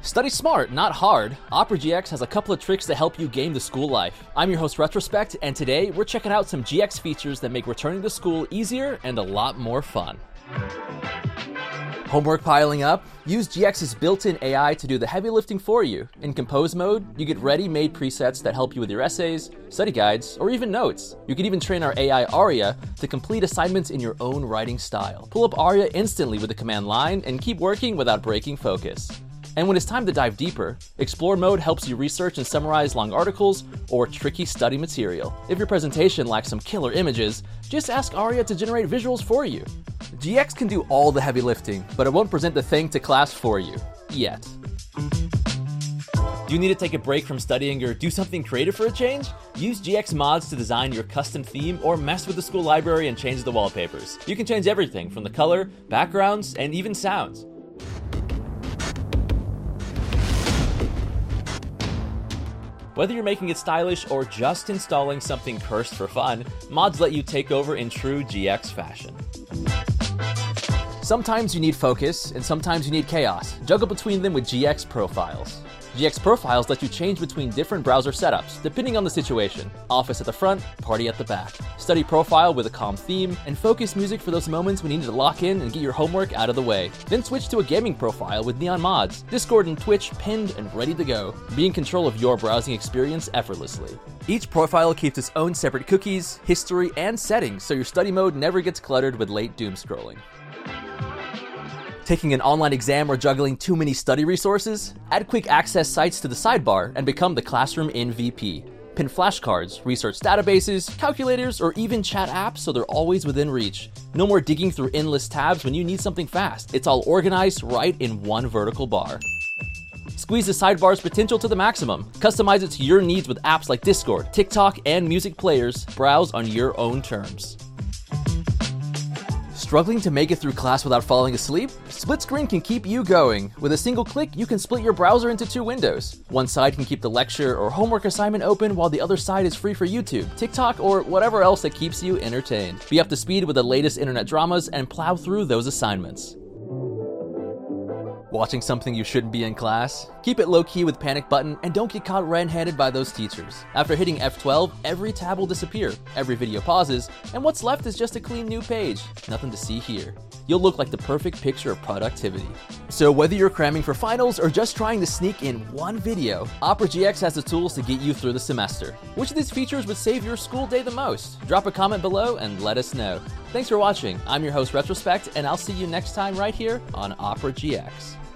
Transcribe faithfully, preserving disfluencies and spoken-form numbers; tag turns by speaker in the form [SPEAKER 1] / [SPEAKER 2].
[SPEAKER 1] Study smart, not hard. Opera G X has a couple of tricks to help you game the school life. I'm your host Retrospect, and today we're checking out some G X features that make returning to school easier and a lot more fun. Homework piling up? Use G X's built-in A I to do the heavy lifting for you. In Compose mode, you get ready-made presets that help you with your essays, study guides, or even notes. You can even train our A I Aria to complete assignments in your own writing style. Pull up Aria instantly with the command line and keep working without breaking focus. And when it's time to dive deeper, Explore mode helps you research and summarize long articles or tricky study material. If your presentation lacks some killer images, just ask Aria to generate visuals for you. G X can do all the heavy lifting, but it won't present the thing to class for you. Yet. Do you need to take a break from studying or do something creative for a change? Use G X mods to design your custom theme or mess with the school library and change the wallpapers. You can change everything from the color, backgrounds, and even sounds. Whether you're making it stylish or just installing something cursed for fun, mods let you take over in true G X fashion. Sometimes you need focus, and sometimes you need chaos. Juggle between them with G X Profiles. G X Profiles let you change between different browser setups, depending on the situation. Office at the front, party at the back. Study profile with a calm theme, and focus music for those moments when you need to lock in and get your homework out of the way. Then switch to a gaming profile with neon mods, Discord and Twitch pinned and ready to go. Be in control of your browsing experience effortlessly. Each profile keeps its own separate cookies, history, and settings, so your study mode never gets cluttered with late doom scrolling. Taking an online exam or juggling too many study resources? Add quick access sites to the sidebar and become the classroom M V P. Pin flashcards, research databases, calculators, or even chat apps so they're always within reach. No more digging through endless tabs when you need something fast. It's all organized right in one vertical bar. Squeeze the sidebar's potential to the maximum. Customize it to your needs with apps like Discord, TikTok, and music players. Browse on your own terms. Struggling to make it through class without falling asleep? Split Screen can keep you going. With a single click, you can split your browser into two windows. One side can keep the lecture or homework assignment open while the other side is free for YouTube, TikTok, or whatever else that keeps you entertained. Be up to speed with the latest internet dramas and plow through those assignments. Watching something you shouldn't be in class? Keep it low-key with Panic Button and don't get caught red-handed by those teachers. After hitting F twelve, every tab will disappear, every video pauses, and what's left is just a clean new page. Nothing to see here. You'll look like the perfect picture of productivity. So whether you're cramming for finals or just trying to sneak in one video, Opera G X has the tools to get you through the semester. Which of these features would save your school day the most? Drop a comment below and let us know. Thanks for watching. I'm your host Retrospect, and I'll see you next time right here on Opera G X.